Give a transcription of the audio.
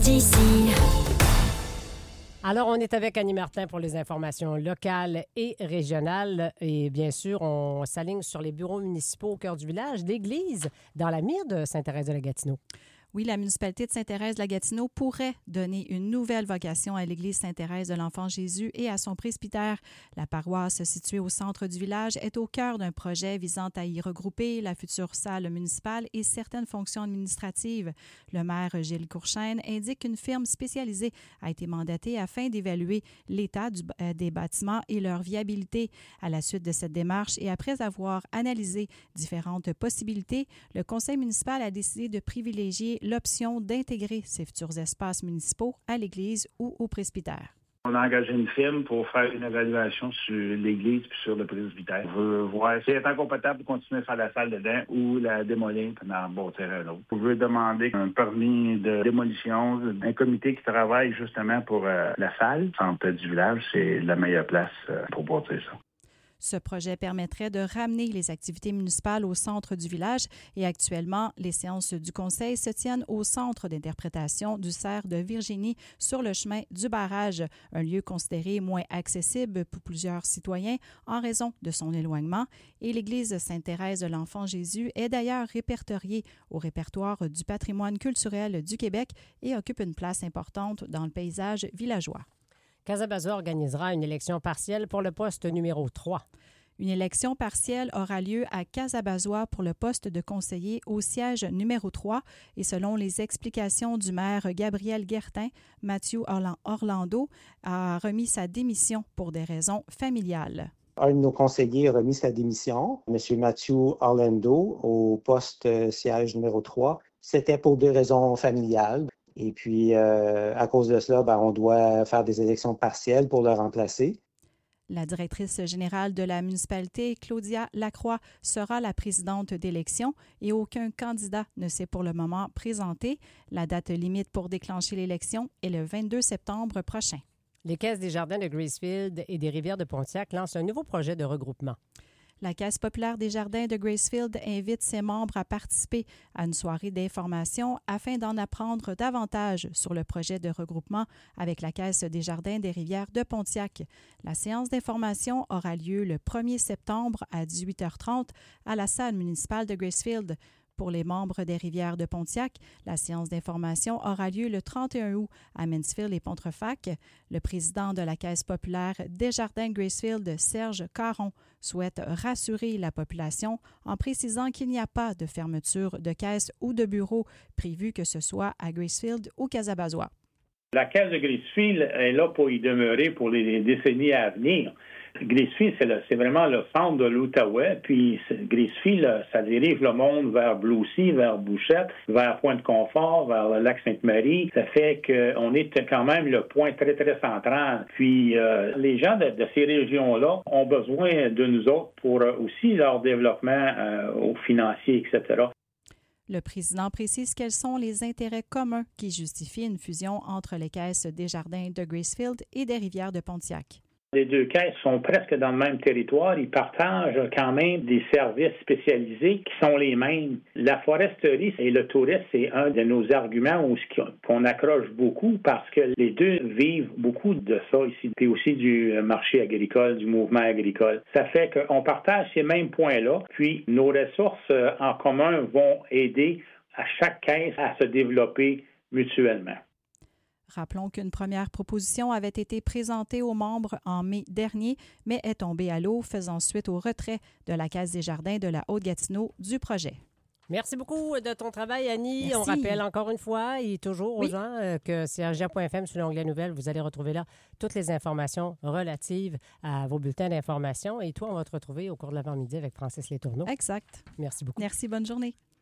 d'ici. Alors, on est avec Annie Martin pour les informations locales et régionales. Et bien sûr, on s'aligne sur les bureaux municipaux au cœur du village, l'église, dans la mire de Sainte-Thérèse-de-la-Gatineau. Oui, la municipalité de Sainte-Thérèse-de-la-Gatineau pourrait donner une nouvelle vocation à l'église Sainte-Thérèse de l'Enfant-Jésus et à son presbytère. La paroisse située au centre du village est au cœur d'un projet visant à y regrouper la future salle municipale et certaines fonctions administratives. Le maire Gilles Courchaine indique qu'une firme spécialisée a été mandatée afin d'évaluer l'état des bâtiments et leur viabilité. À la suite de cette démarche et après avoir analysé différentes possibilités, le conseil municipal a décidé de privilégier l'option d'intégrer ces futurs espaces municipaux à l'église ou au presbytère. On a engagé une firme pour faire une évaluation sur l'église puis sur le presbytère. On veut voir si elle est encore compatible pour continuer à faire la salle dedans ou la démolir et en bâtir un autre. On veut demander un permis de démolition, un comité qui travaille justement pour la salle. Le centre du village, c'est la meilleure place pour bâtir ça. Ce projet permettrait de ramener les activités municipales au centre du village et actuellement, les séances du conseil se tiennent au centre d'interprétation du cerf de Virginie sur le chemin du barrage, un lieu considéré moins accessible pour plusieurs citoyens en raison de son éloignement. Et l'église Sainte-Thérèse de l'Enfant-Jésus est d'ailleurs répertoriée au répertoire du patrimoine culturel du Québec et occupe une place importante dans le paysage villageois. Casabazois organisera une élection partielle pour le poste numéro 3. Une élection partielle aura lieu à Casabazois pour le poste de conseiller au siège numéro 3 et selon les explications du maire Gabriel Guertin, Mathieu Orlando a remis sa démission pour des raisons familiales. Un de nos conseillers a remis sa démission, M. Mathieu Orlando, au poste siège numéro 3. C'était pour des raisons familiales. Et puis, à cause de cela, on doit faire des élections partielles pour le remplacer. La directrice générale de la municipalité, Claudia Lacroix, sera la présidente d'élection et aucun candidat ne s'est pour le moment présenté. La date limite pour déclencher l'élection est le 22 septembre prochain. Les Caisses des Jardins de Gracefield et des Rivières de Pontiac lancent un nouveau projet de regroupement. La Caisse populaire des Jardins de Gracefield invite ses membres à participer à une soirée d'information afin d'en apprendre davantage sur le projet de regroupement avec la Caisse des Jardins des Rivières de Pontiac. La séance d'information aura lieu le 1er septembre à 18h30 à la salle municipale de Gracefield. Pour les membres des Rivières de Pontiac, la séance d'information aura lieu le 31 août à Mansfield et Pontrefac. Le président de la Caisse populaire des Jardins Gracefield, Serge Caron, souhaite rassurer la population en précisant qu'il n'y a pas de fermeture de caisse ou de bureau prévu que ce soit à Gracefield ou Casabazois. La Caisse de Gracefield est là pour y demeurer pour les décennies à venir. Gracefield, c'est vraiment le centre de l'Outaouais. Puis Gracefield, ça dirige le monde vers Bloussy, vers Bouchette, vers Pointe-Confort, vers le lac Sainte-Marie. Ça fait qu'on est quand même le point très, très central. Puis les gens de ces régions-là ont besoin de nous autres pour aussi leur développement au financier, etc. Le président précise quels sont les intérêts communs qui justifient une fusion entre les Caisses des Jardins de Gracefield et des Rivières de Pontiac. Les deux caisses sont presque dans le même territoire. Ils partagent quand même des services spécialisés qui sont les mêmes. La foresterie et le tourisme, c'est un de nos arguments qu'on accroche beaucoup parce que les deux vivent beaucoup de ça ici, puis aussi du marché agricole, du mouvement agricole. Ça fait qu'on partage ces mêmes points-là, puis nos ressources en commun vont aider à chaque caisse à se développer mutuellement. Rappelons qu'une première proposition avait été présentée aux membres en mai dernier, mais est tombée à l'eau, faisant suite au retrait de la Caisse des Jardins de la Haute-Gatineau du projet. Merci beaucoup de ton travail, Annie. Merci. On rappelle encore une fois et toujours aux gens que c'est rgien.fm sur l'onglet Nouvelles. Vous allez retrouver là toutes les informations relatives à vos bulletins d'information. Et toi, on va te retrouver au cours de l'avant-midi avec Francis Letourneau. Exact. Merci beaucoup. Merci, bonne journée.